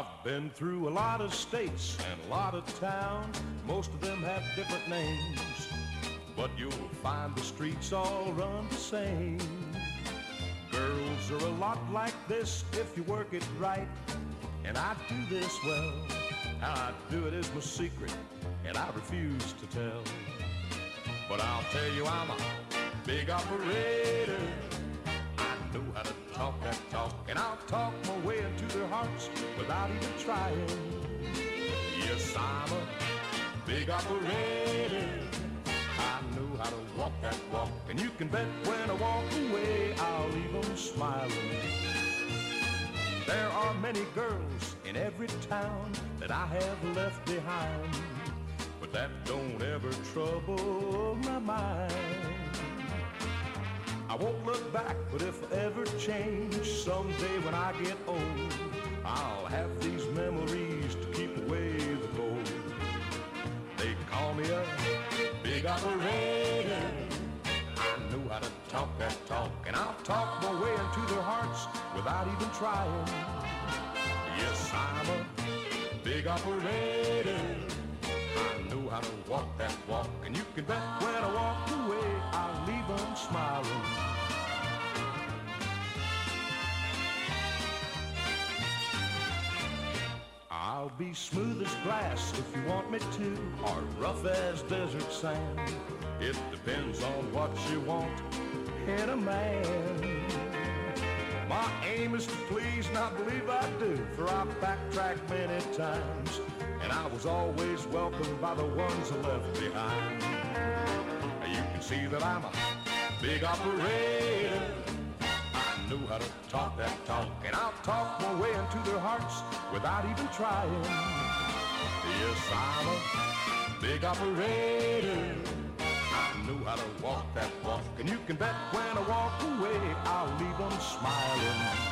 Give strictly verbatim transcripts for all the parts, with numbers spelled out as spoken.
I've been through a lot of states and a lot of towns. Most of them have different names, but you'll find the streets all run the same. Girls are a lot like this if you work it right, and I do this well. How I do it is my secret, and I refuse to tell. But I'll tell you I'm a big operator. I know how to talk that talk, and I'll talk my way into their hearts without even trying. Yes, I'm a big operator. I know how to walk that walk, and you can bet when I walk away I'll leave them smiling. There are many girls in every town that I have left behind, but that don't ever trouble my mind. I won't look back, but if I ever change someday when I get old, I'll have these memories to keep away the cold. They call me a big operator. I know how to talk that talk, and I'll talk my way into their hearts without even trying. Yes, I'm a big operator. I know how to walk that walk, and you can bet when I walk away I'll leave them smiling. I'll be smooth as glass if you want me to, or rough as desert sand. It depends on what you want in a man. My aim is to please, and I believe I do, for I've backtracked many times, and I was always welcomed by the ones I left behind. You can see that I'm a big operator. I know how to talk that talk, and I'll talk my way into their hearts without even trying. Yes, I'm a big operator. I know how to walk that walk, and you can bet when I walk away I'll leave them smiling.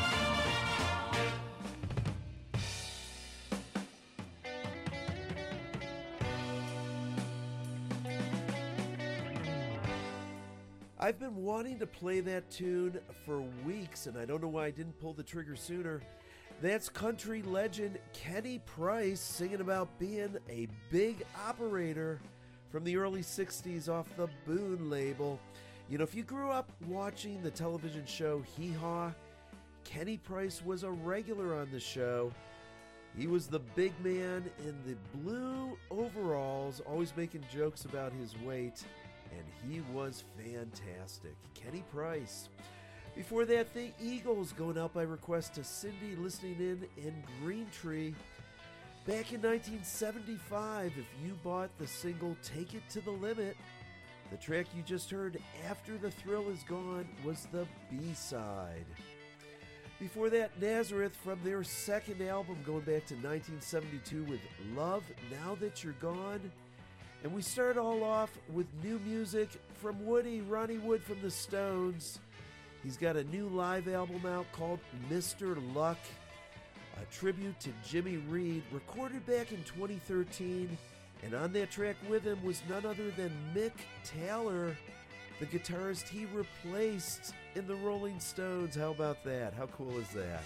I've been wanting to play that tune for weeks, and I don't know why I didn't pull the trigger sooner. That's country legend Kenny Price singing about being a big operator from the early sixties off the Boone label. You know, if you grew up watching the television show Hee Haw, Kenny Price was a regular on the show. He was the big man in the blue overalls, always making jokes about his weight. And he was fantastic. Kenny Price. Before that, the Eagles, going out by request to Cindy listening in in Green Tree. Back in nineteen seventy-five, if you bought the single Take It to the Limit, the track you just heard, After the Thrill Is Gone, was the B-side. Before that, Nazareth from their second album going back to nineteen seventy-two with Love Now That You're Gone. And we start all off with new music from Woody, Ronnie Wood from the Stones. He's got a new live album out called Mister Luck, a tribute to Jimmy Reed, recorded back in twenty thirteen. And on that track with him was none other than Mick Taylor, the guitarist he replaced in the Rolling Stones. How about that? How cool is that?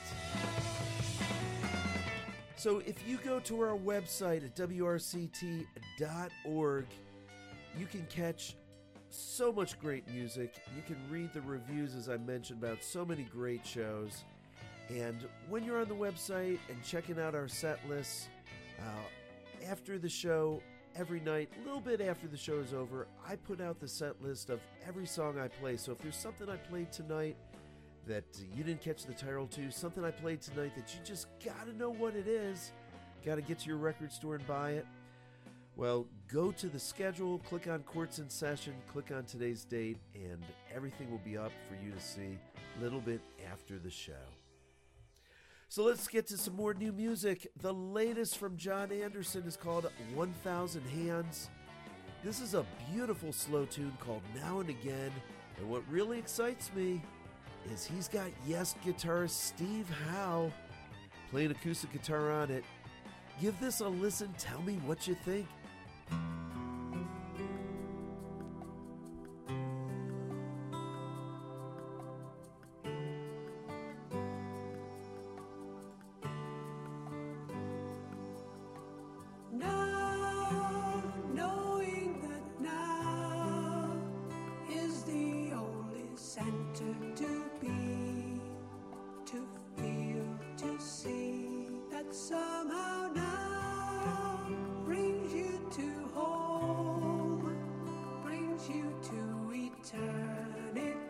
So if you go to our website at W R C T dot org, you can catch so much great music. You can read the reviews, as I mentioned, about so many great shows. And when you're on the website and checking out our set lists, uh, after the show, every night, a little bit after the show is over, I put out the set list of every song I play. So if there's something I played tonight that you didn't catch the title to, something I played tonight that you just gotta know what it is, gotta get to your record store and buy it, well, go to the schedule, click on Courts in Session, click on today's date, and everything will be up for you to see a little bit after the show. So let's get to some more new music. The latest from John Anderson is called one thousand Hands. This is a beautiful slow tune called Now and Again, and what really excites me is he's got Yes guitarist Steve Howe playing acoustic guitar on it. Give this a listen, tell me what you think.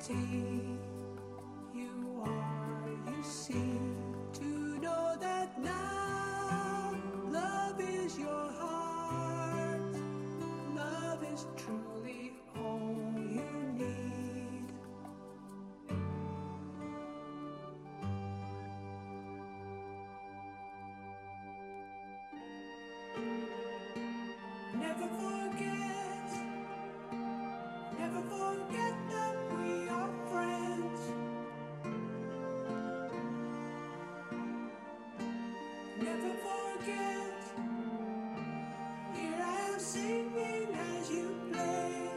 reality. You are, you seem to know that now. Love is your heart. Love is truly all you need. Never forget, never forget that we are friends. Never forget, here I am singing as you play.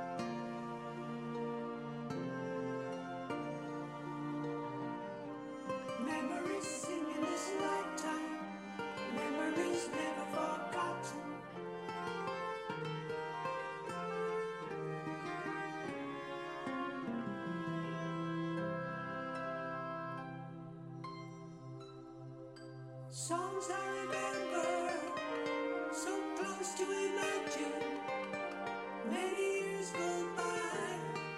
Memories in this lifetime, memories never forgotten. Songs I remember, so close to imagine. Many years go by.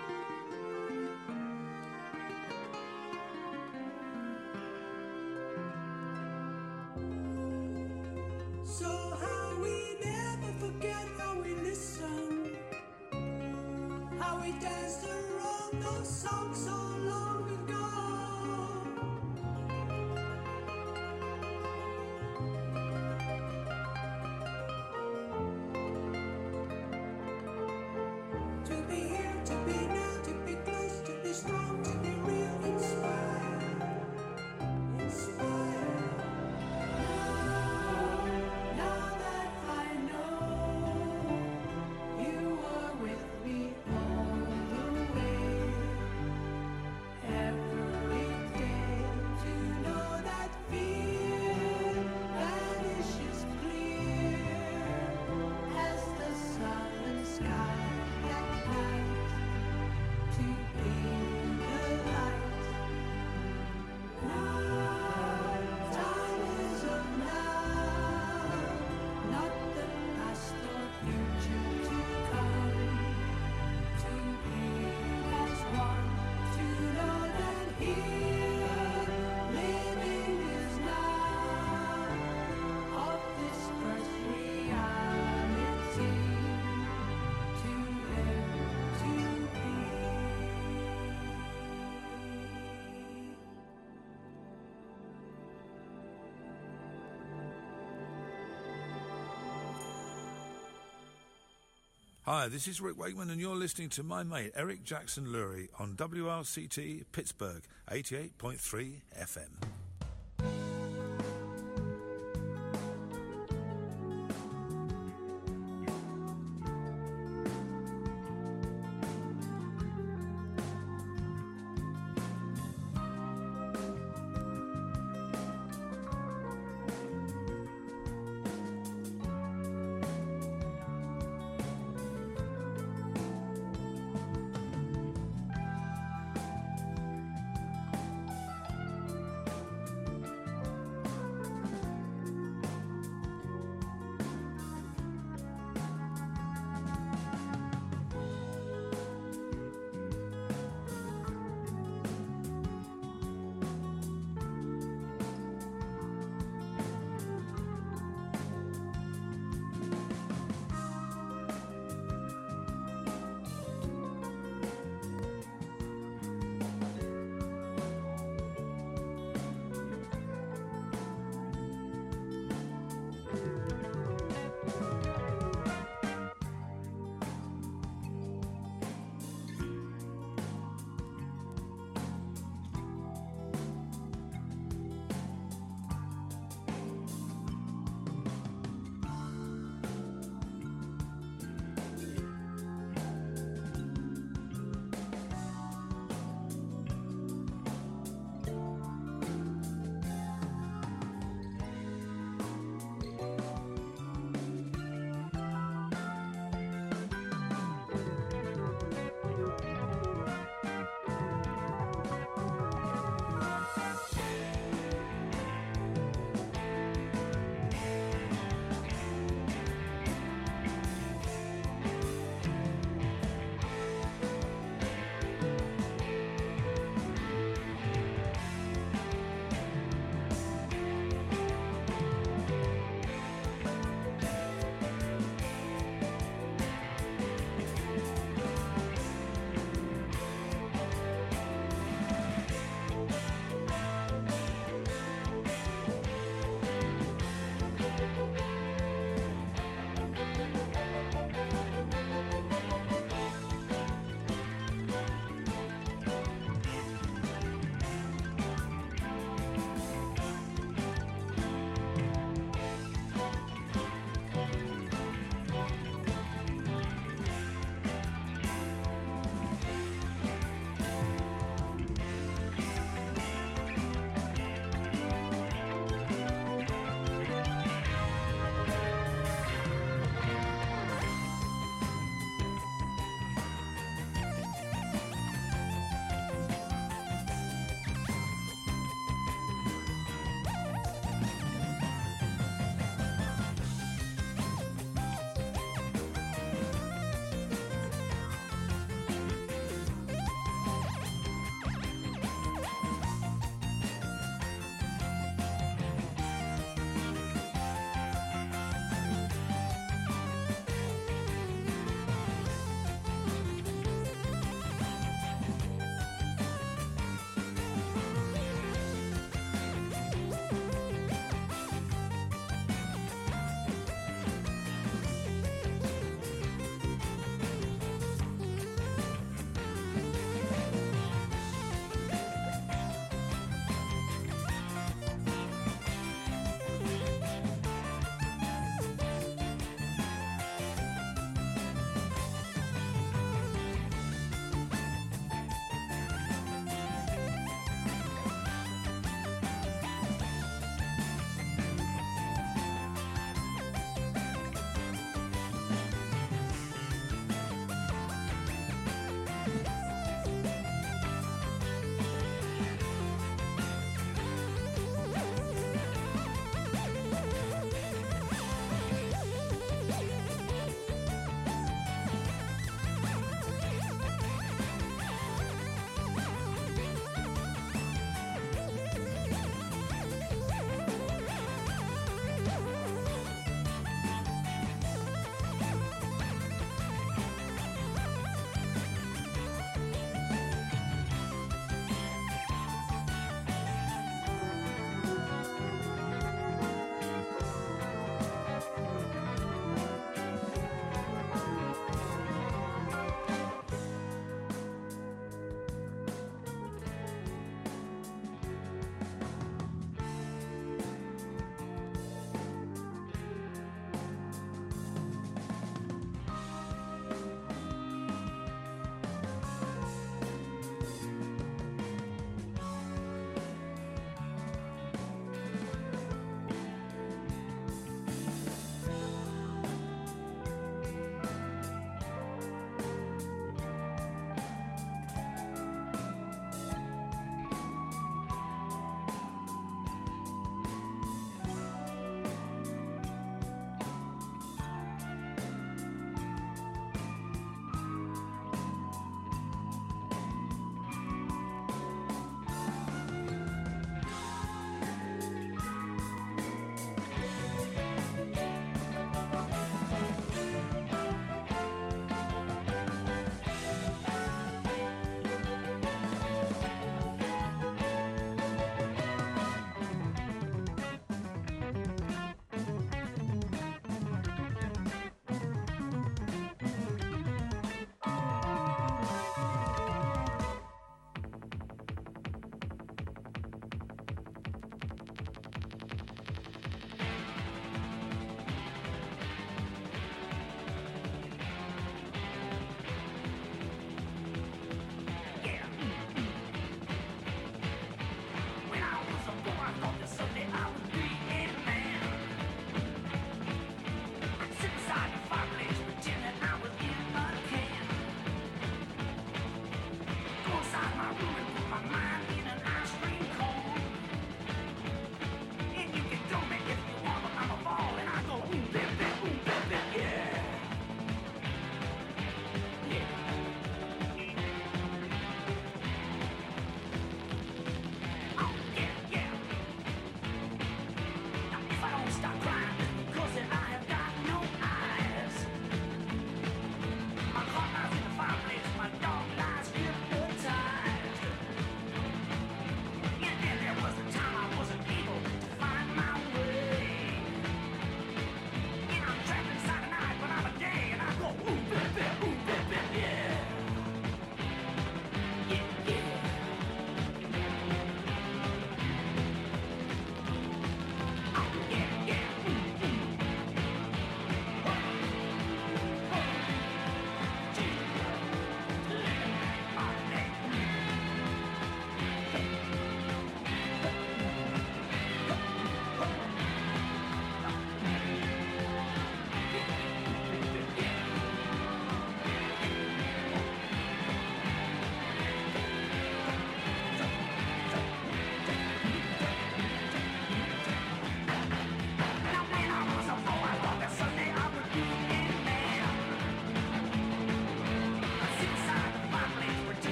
So how we never forget how we listened, how we danced around those songs so long ago. To be here, to be now, to be close, to be strong, to be real, inspired, inspired. Now, now that I know you are with me all the way, every day, to know that fear vanishes clear as the southern sky at night, to be the light. Now, time is of now, not the past or future to come. To be as one, to know that here, living is now, of this first reality, to live, to be. Hi, this is Rick Wakeman, and you're listening to my mate Eric Jackson Lurie on W R C T Pittsburgh, eighty-eight point three F M.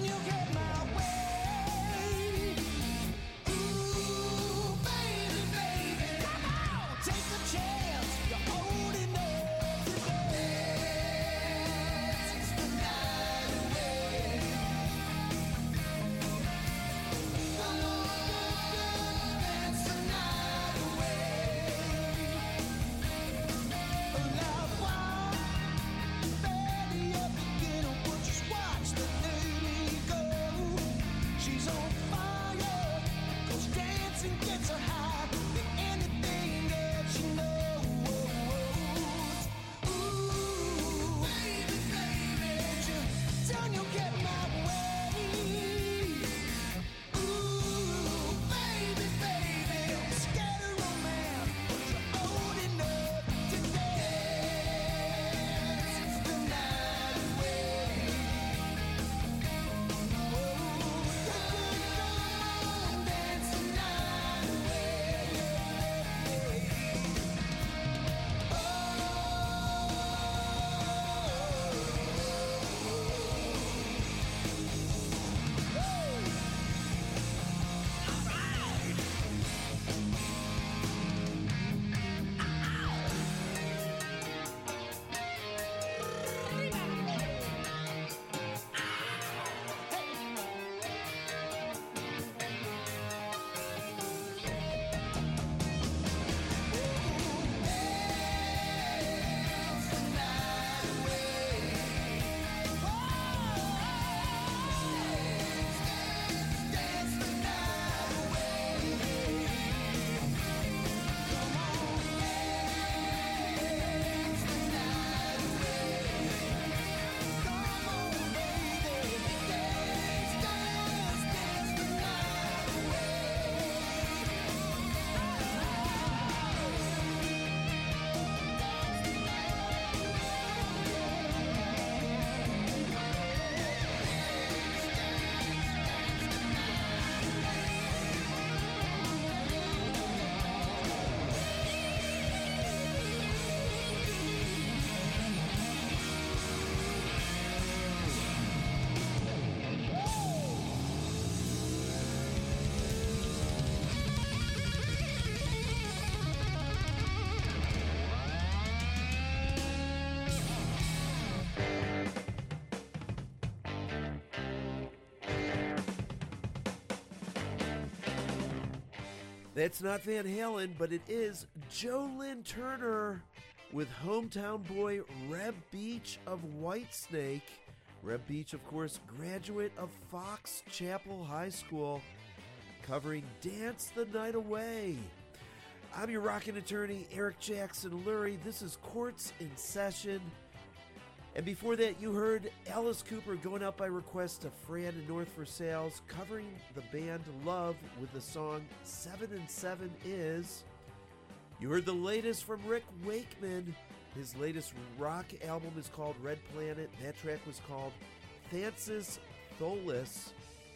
That's not Van Halen, but it is Joe Lynn Turner with hometown boy Reb Beach of Whitesnake. Reb Beach, of course, graduate of Fox Chapel High School, covering Dance the Night Away. I'm your rockin' attorney, Eric Jackson Lurie. This is Courts in Session. And before that, you heard Alice Cooper going out by request to Fran and North for Sales, covering the band Love with the song Seven and Seven Is. You heard the latest from Rick Wakeman. His latest rock album is called Red Planet. That track was called Thansis Tholis.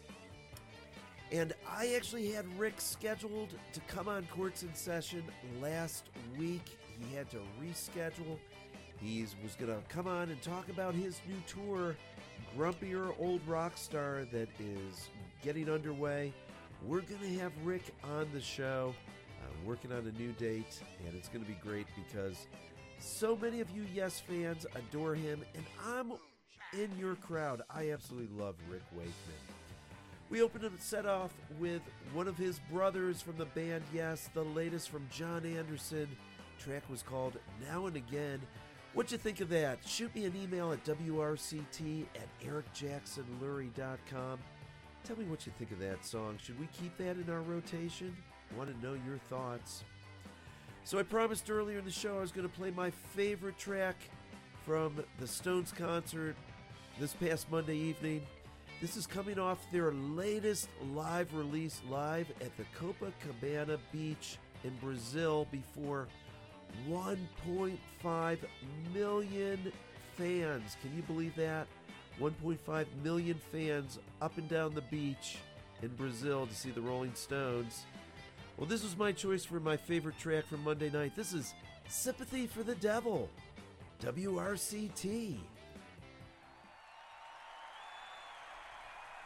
And I actually had Rick scheduled to come on Courts in Session last week. He had to reschedule. He was going to come on and talk about his new tour, Grumpier Old Rock Star, that is getting underway. We're going to have Rick on the show, uh, working on a new date, and it's going to be great because so many of you Yes fans adore him, and I'm in your crowd. I absolutely love Rick Wakeman. We opened the set off with one of his brothers from the band Yes, the latest from John Anderson. The track was called Now and Again. What'd you think of that? Shoot me an email at W R C T at eric jackson lurie dot com. Tell me what you think of that song. Should we keep that in our rotation? I want to know your thoughts. So I promised earlier in the show I was going to play my favorite track from the Stones concert this past Monday evening. This is coming off their latest live release, live at the Copacabana Beach in Brazil before one point five million fans. Can you believe that? one point five million fans up and down the beach in Brazil to see the Rolling Stones. Well, this was my choice for my favorite track from Monday night. This is Sympathy for the Devil, W R C T.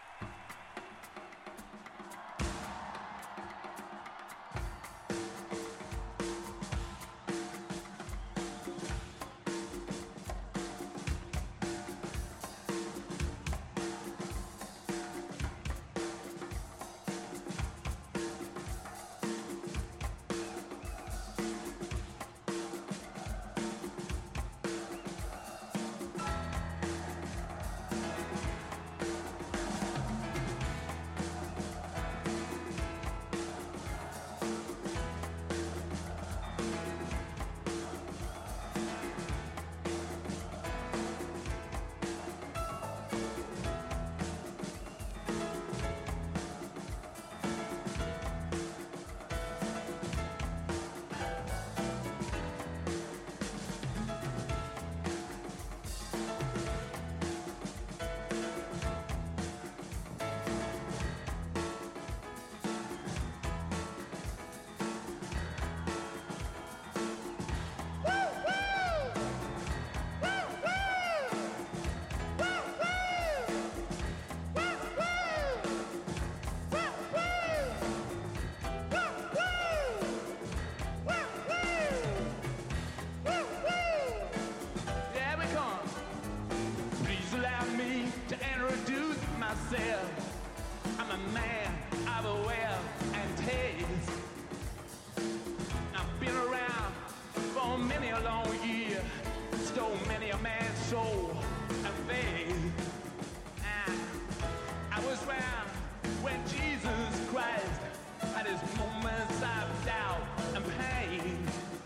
myself, I'm a man of a will and taste. I've been around for many a long year, stole many a man's soul and faith. And I was around when Jesus Christ had his moments of doubt and pain.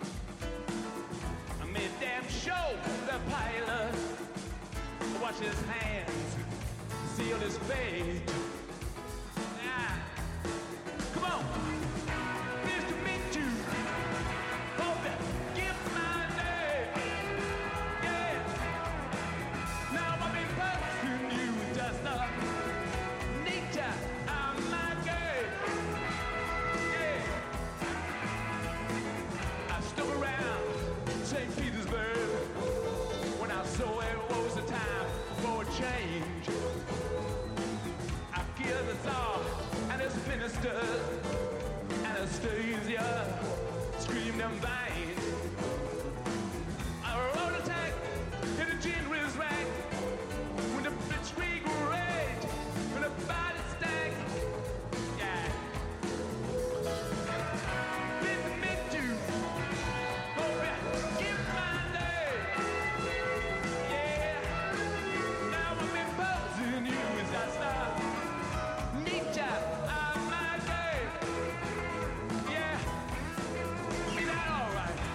I made damn sure the pilot washed his hands, sealed his fate. Ah, come on, pleased to meet you. Hope you give my name. Yeah. Now I've been posting you just a nature of my game. Yeah. I stuck around Saint Petersburg when I saw it was the time for a change. I killed the Tsar and his ministers. Anastasia screamed in vain. I wrote a tank in a generous rank when the blitzkrieg raged, when the body stank. Yeah. Pleased to meet you. Hope you give my name. Yeah. Now I'm imposing you as I start. Nietzsche of my game. Yeah. Is that all right?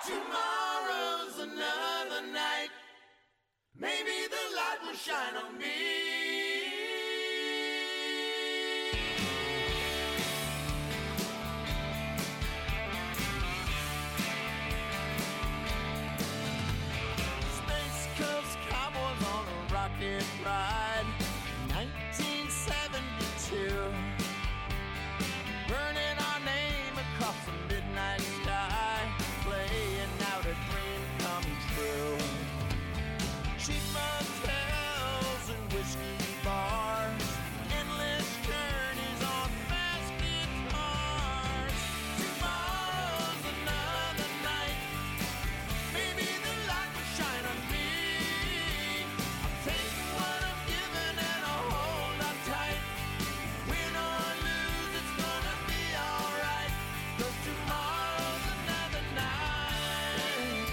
Tomorrow's another night. Maybe the light will shine on me. Space Coast Cowboys on a rocket ride. nineteen seventy-two. Burning our name across the midnight sky. Playing out a dream come true. Cheap motels and whiskey bars, endless journeys on fast guitars. Tomorrow's another night. Maybe the light will shine on me. I'll take what I'm given and I'll hold on tight. Win or lose, it's gonna be alright. 'Cause tomorrow's another night.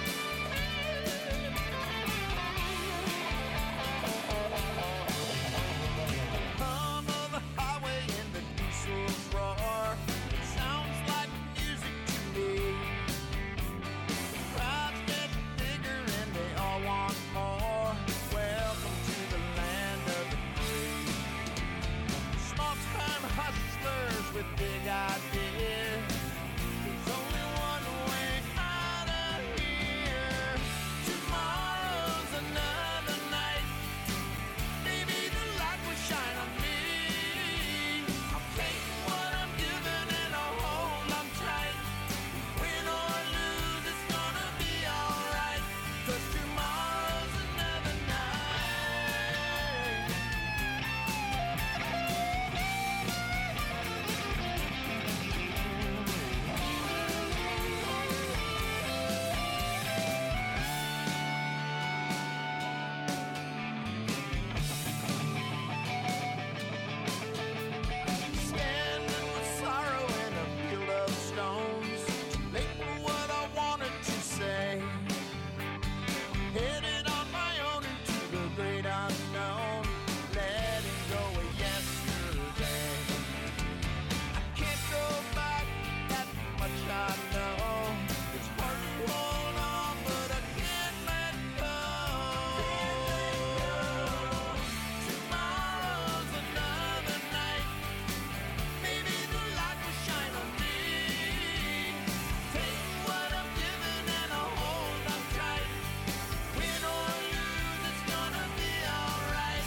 Hum of the highway and the diesel's roar. It sounds like music to me. Crowds get bigger and they all want more. Welcome to the land of the free. Small time hustlers with big ideas. There's only one way out of here. Tomorrow's another night. Maybe the light will shine on me. I'll take what I'm given and I'll hold on tight. Win or lose, it's gonna be alright. 'Cause tomorrow's another night. Standing with sorrow in a field of stones. Late for what I wanted to say. Headed on my own into the great unknown. Letting go of yesterday. I can't go back, that much I know. It's hard to hold on, but I can't let go. Tomorrow's another night. Maybe the light will shine on me. Take what I'm given and I'll hold on tight. Win or lose, it's gonna be alright.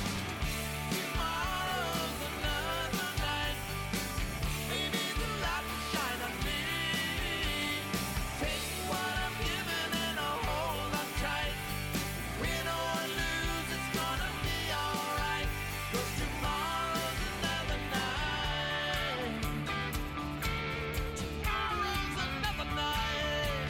Tomorrow's another night. Maybe the light will shine on me. Take what I'm given and I'll hold on tight. Win or lose, it's gonna be alright. 'Cause tomorrow's another night. Tomorrow's another night.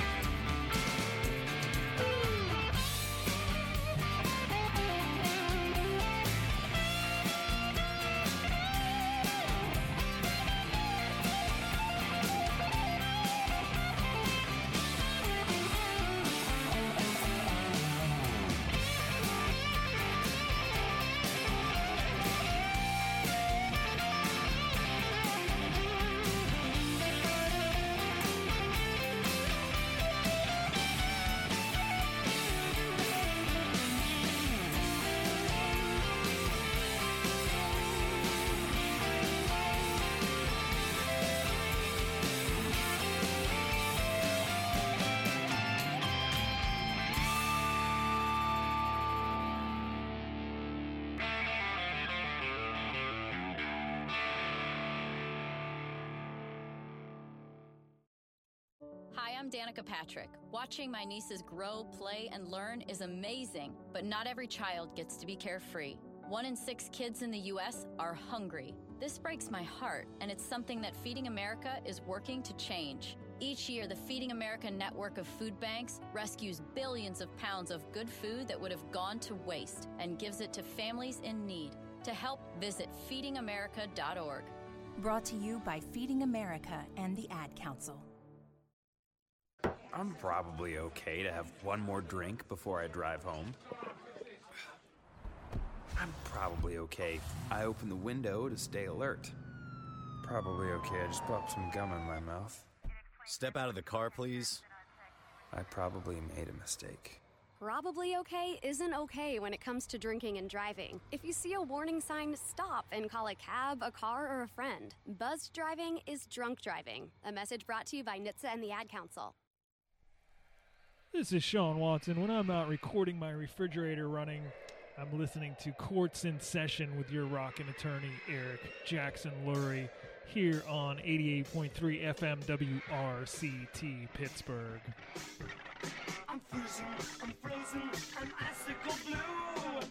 Hi, I'm Danica Patrick. Watching my nieces grow, play, and learn is amazing, but not every child gets to be carefree. One in six kids in the U S are hungry. This breaks my heart, and it's something that Feeding America is working to change. Each year, the Feeding America network of food banks rescues billions of pounds of good food that would have gone to waste and gives it to families in need. To help, visit feeding america dot org. Brought to you by Feeding America and the Ad Council. I'm probably okay to have one more drink before I drive home. I'm probably okay. I open the window to stay alert. Probably okay. I just popped some gum in my mouth. Step out of the car, please. I probably made a mistake. Probably okay isn't okay when it comes to drinking and driving. If you see a warning sign, stop and call a cab, a car, or a friend. Buzzed driving is drunk driving. A message brought to you by N H T S A and the Ad Council. This is Sean Watson. When I'm not recording my refrigerator running, I'm listening to Courts in Session with your rockin' attorney, Eric Jackson Lurie, here on eighty-eight point three F M W R C T Pittsburgh. I'm freezing, I'm frozen, I'm icicle blue.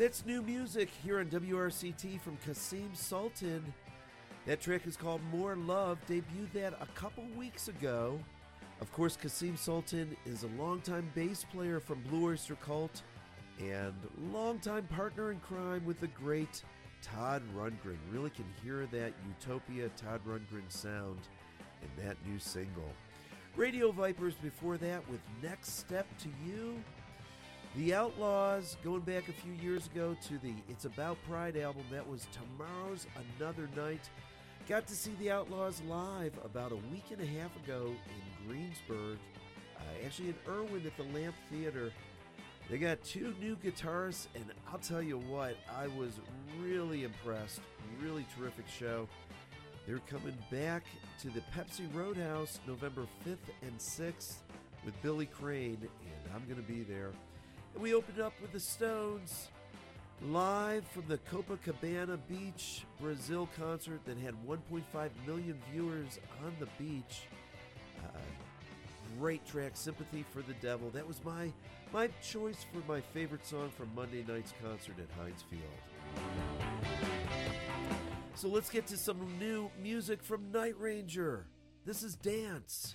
That's new music here on W R C T from Kasim Sultan. That track is called More Love, debuted that a couple weeks ago. Of course, Kasim Sultan is a longtime bass player from Blue Oyster Cult and longtime partner in crime with the great Todd Rundgren. Really can hear that Utopia Todd Rundgren sound in that new single. Radio Vipers before that with Next Step to You. The Outlaws, going back a few years ago to the It's About Pride album, that was Tomorrow's Another Night. Got to see the Outlaws live about a week and a half ago in Greensburg, uh, actually in Irwin at the Lamp Theater. They got two new guitarists, and I'll tell you what, I was really impressed. Really terrific show. They're coming back to the Pepsi Roadhouse November fifth and sixth with Billy Crane, and I'm going to be there. And we opened up with the Stones live from the Copacabana Beach, Brazil concert that had one point five million viewers on the beach. Uh, great track, Sympathy for the Devil. That was my my choice for my favorite song from Monday night's concert at Heinz Field. So let's get to some new music from Night Ranger. This is Dance.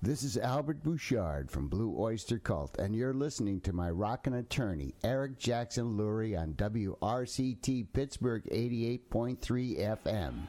This is Albert Bouchard from Blue Oyster Cult, and you're listening to my rockin' attorney, Eric Jackson Lurie, on W R C T Pittsburgh eighty-eight point three F M.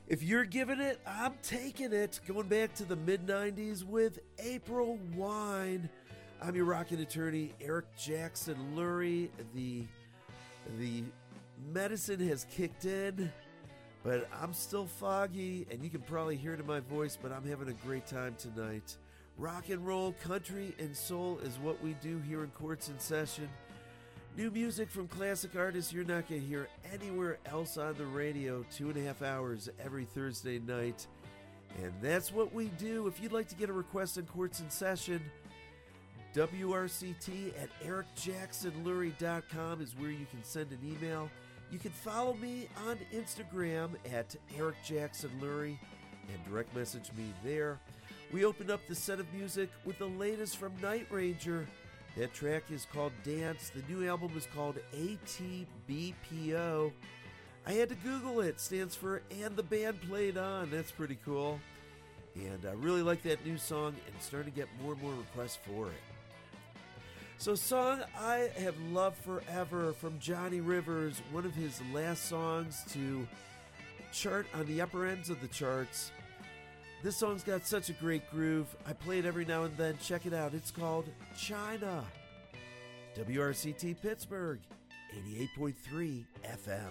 If you're giving it, I'm taking it. Going back to the mid nineties with April Wine. I'm your rockin' attorney, Eric Jackson Lurie. The, the medicine has kicked in, but I'm still foggy, and you can probably hear it in my voice, but I'm having a great time tonight. Rock and roll, country, and soul is what we do here in Courts in Session. New music from classic artists you're not going to hear anywhere else on the radio. Two and a half hours every Thursday night. And that's what we do. If you'd like to get a request on Courts in Session, W R C T at eric jackson lurie dot com is where you can send an email. You can follow me on Instagram at Eric Jackson Lurie and direct message me there. We opened up the set of music with the latest from Night Ranger. That track is called Dance. The new album is called A T B P O. I had to Google it. It stands for And the Band Played On. That's pretty cool. And I really like that new song and starting to get more and more requests for it. So, song I have loved forever from Johnny Rivers, one of his last songs to chart on the upper ends of the charts. This song's got such a great groove. I play it every now and then. Check it out. It's called China. W R C T Pittsburgh, eighty-eight point three F M.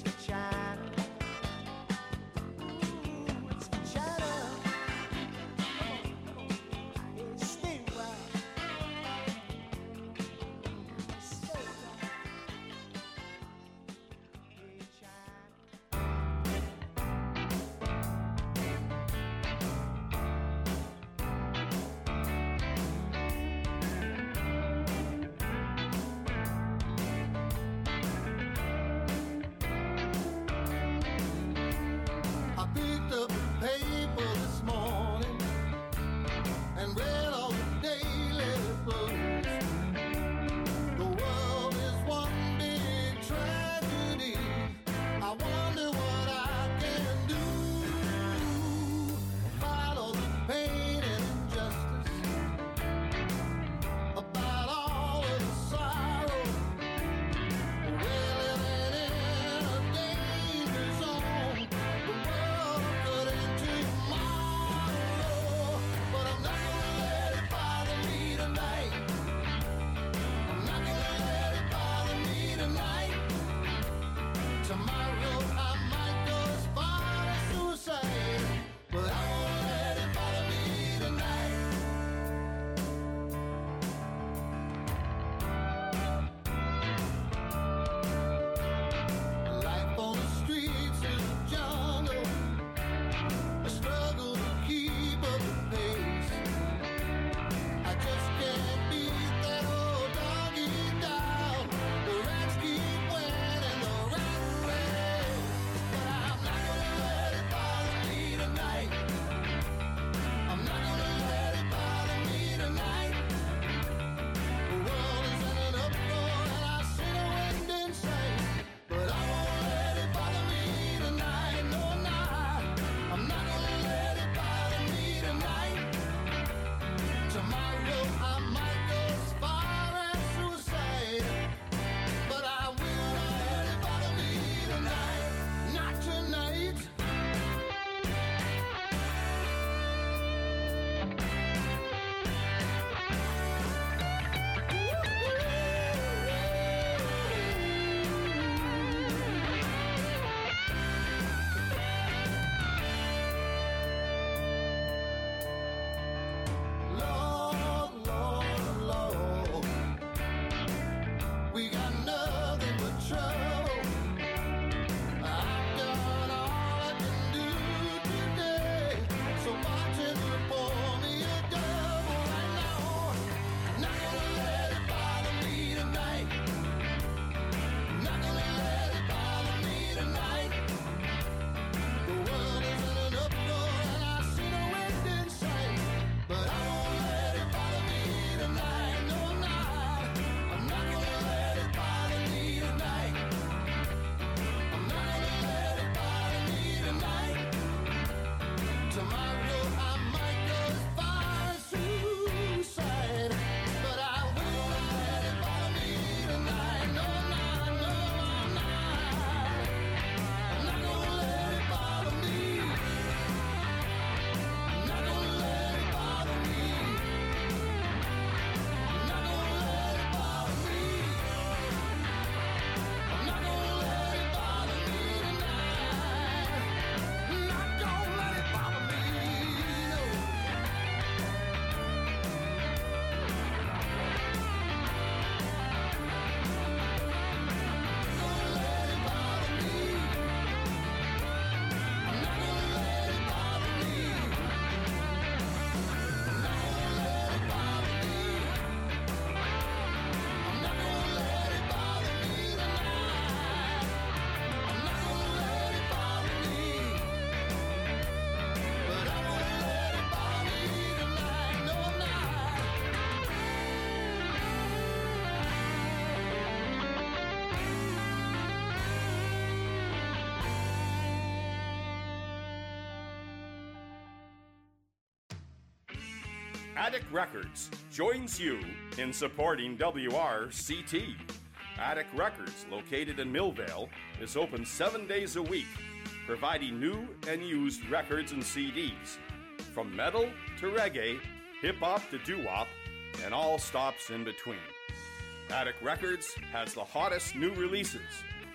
Attic Records joins you in supporting W R C T. Attic Records, located in Millvale, is open seven days a week, providing new and used records and C Ds, from metal to reggae, hip-hop to doo-wop, and all stops in between. Attic Records has the hottest new releases,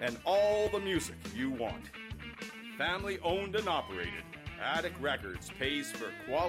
and all the music you want. Family owned and operated, Attic Records pays for quality